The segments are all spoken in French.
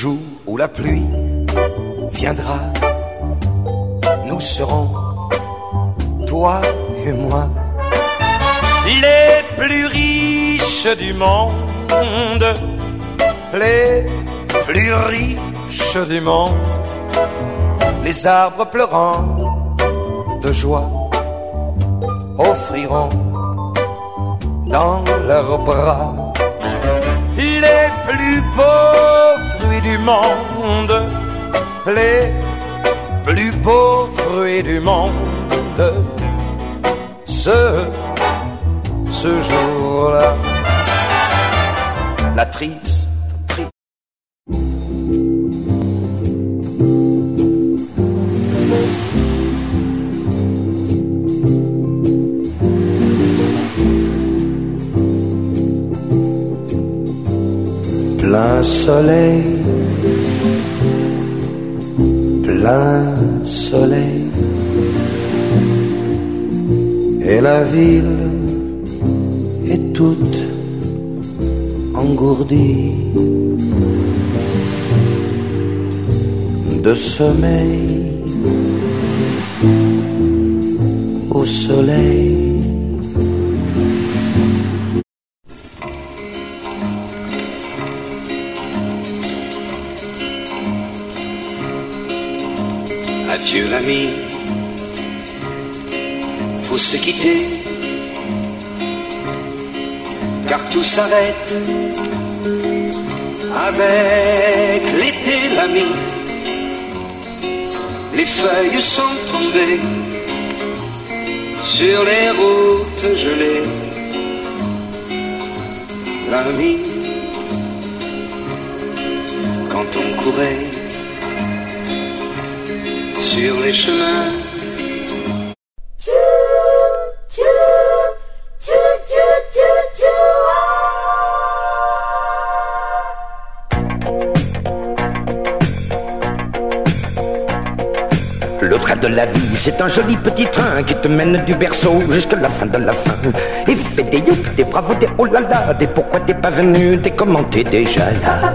jour où la pluie viendra, nous serons, toi et moi, les plus riches du monde, les plus riches du monde. Les arbres pleurant de joie offriront dans leurs bras les plus beaux fruits du monde, les plus beaux fruits du monde. Ce jour-là, la triste. Plein soleil, plein soleil, et la ville est toute engourdie de sommeil au soleil. Adieu l'ami, faut se quitter, car tout s'arrête avec l'été l'ami. Les feuilles sont tombées sur les routes gelées. L'ami, quand on courait sur les chemins. Le train de la vie, c'est un joli petit train qui te mène du berceau jusqu'à la fin de la fin. Il fait des youp, des bravos, des oh là là, des pourquoi t'es pas venu, des comment t'es déjà là.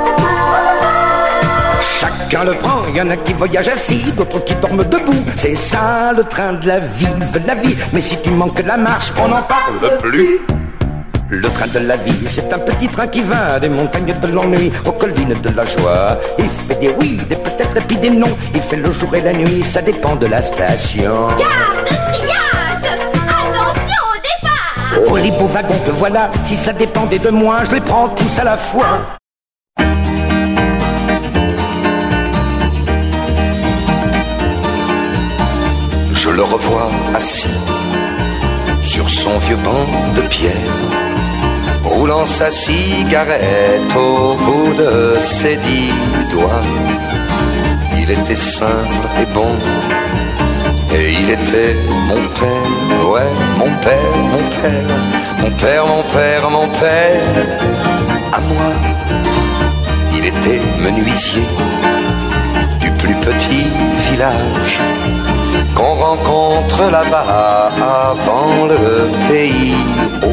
Chacun le prend, y en a qui voyagent assis, d'autres qui dorment debout. C'est ça le train de la vie, mais si tu manques la marche, on n'en parle plus. Le train de la vie, c'est un petit train qui va des montagnes de l'ennui aux collines de la joie. Il fait des oui, des peut-être et puis des non. Il fait le jour et la nuit, ça dépend de la station. Gare de triage, attention au départ. Oh les beaux wagons que voilà, si ça dépendait de moi, je les prends tous à la fois. Je le revois assis sur son vieux banc de pierre, roulant sa cigarette au bout de ses 10 doigts. Il était simple et bon, et il était mon père, ouais, mon père, mon père, mon père, mon père, mon père. À moi, il était menuisier du plus petit village qu'on rencontre là-bas avant le pays. Oh.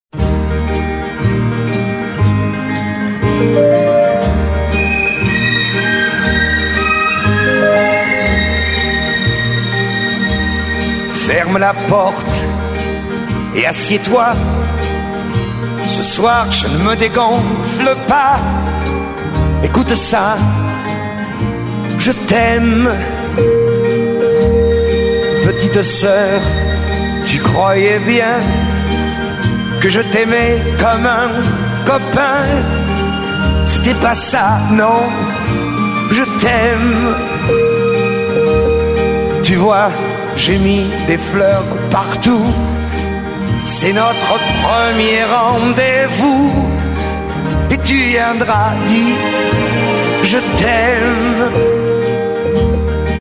Ferme la porte et assieds-toi. Ce soir, je ne me dégonfle pas. Écoute ça, je t'aime. Petite sœur, tu croyais bien que je t'aimais comme un copain. C'était pas ça, non, je t'aime. Tu vois, j'ai mis des fleurs partout. C'est notre premier rendez-vous. Et tu viendras, dis, je t'aime.